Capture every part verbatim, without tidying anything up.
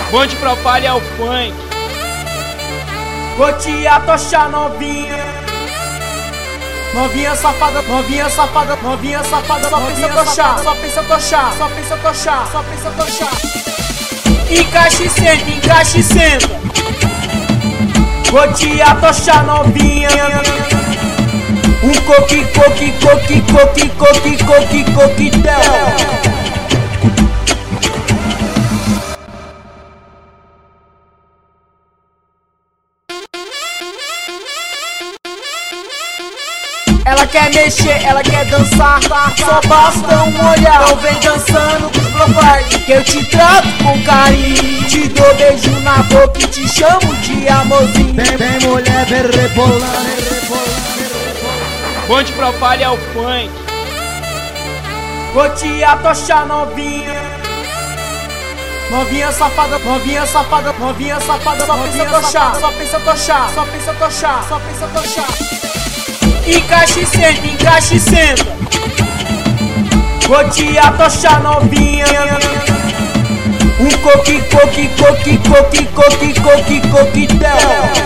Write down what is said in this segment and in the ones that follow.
Bonde Propalha é o funk. Vou te atochar, novinha. Novinha safada, novinha safada, novinha safada, só pensa tochar, só pensa tochar, só pensa tochar, só pensa tochar. Encaixe e senta, encaixe e senta. Vou te atochar, novinha. Um coqui, coqui, coqui, coqui, coqui, coqui, coquetel. Ela quer mexer, ela quer dançar, só basta um olhar. Então vem dançando com os profiles, que eu te trato com carinho. Te dou beijo na boca e te chamo de amorzinho. Vem, vem mulher, vem rebolando, vem rebolando, vem rebolando. Bonde Propalha é o funk. Vou te atochar, novinha. Novinha safada, novinha safada, novinha safada, só pensa tochar, só pensa tochar, só pensa tochar, só pensa tochar. Encaixe e senta, encaixe e senta. Vou te atochar, novinha. Um coqui, coqui, coqui, coqui, coqui, coqui, coquetel.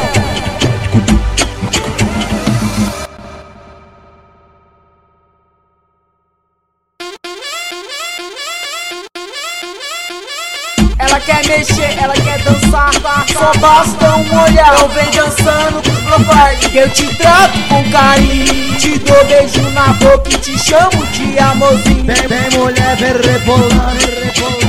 Ela quer mexer, ela quer dançar, só basta um olhar. Então vem dançando com os profiles, que eu te trato com carinho. Te dou beijo na boca e te chamo de amorzinho. Vem, vem mulher, vem rebolando, vem rebolando.